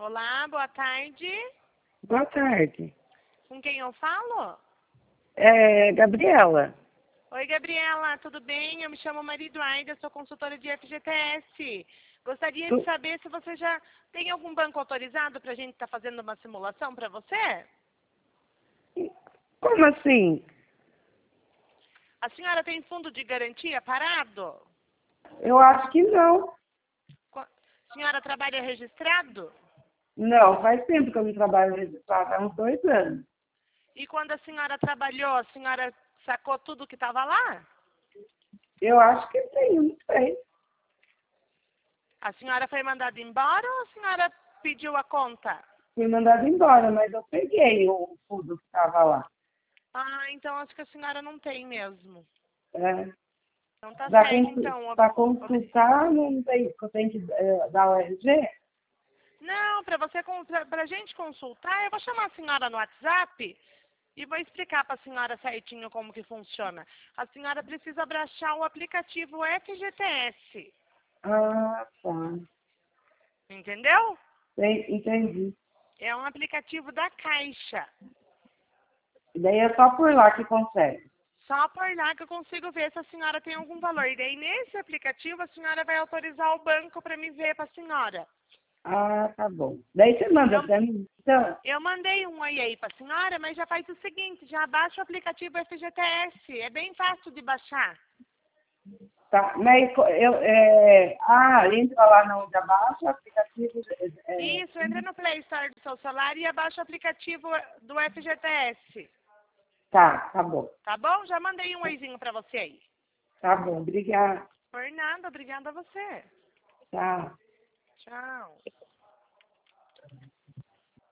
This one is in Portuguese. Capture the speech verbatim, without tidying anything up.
Olá, boa tarde. Boa tarde. Com quem eu falo? É, Gabriela. Oi, Gabriela, tudo bem? Eu me chamo Maria Eduarda, sou consultora de F G T S. Gostaria Tu... de saber se você já tem algum banco autorizado para a gente estar fazendo uma simulação para você? Como assim? A senhora tem fundo de garantia parado? Eu acho que não. A senhora trabalha registrado? Não, faz tempo que eu não trabalho registrado, há uns dois anos. E quando a senhora trabalhou, a senhora sacou tudo que estava lá? Eu acho que tem, não sei. A senhora foi mandada embora ou a senhora pediu a conta? Fui mandada embora, mas eu peguei o fundo que estava lá. Ah, então acho que a senhora não tem mesmo. É. Então tá Para certo, então. Ob- ob- consultar, não tem, eu tenho que é, dar o R G? Não, para você para a gente consultar, eu vou chamar a senhora no WhatsApp e vou explicar para a senhora certinho como que funciona. A senhora precisa baixar o aplicativo F G T S, Ah, tá. entendeu? Tem- Entendi. É um aplicativo da Caixa. E daí é só por lá que consegue. Só por lá que eu consigo ver se a senhora tem algum valor. E daí, nesse aplicativo, a senhora vai autorizar o banco para me ver para a senhora. Ah, tá bom. Daí você manda Eu, para mim, então? eu mandei um oi aí para a senhora, mas já faz o seguinte, já baixa o aplicativo F G T S. É bem fácil de baixar. Tá, mas co- eu, é, ah, entra lá na onde abaixo, o aplicativo, é, Isso, entra no Play Store do seu celular e abaixa o aplicativo do F G T S. tá, tá bom, Tá bom? Já mandei um oizinho para você aí. tá bom, obrigada, Por nada, obrigada a você. tá. Tchau.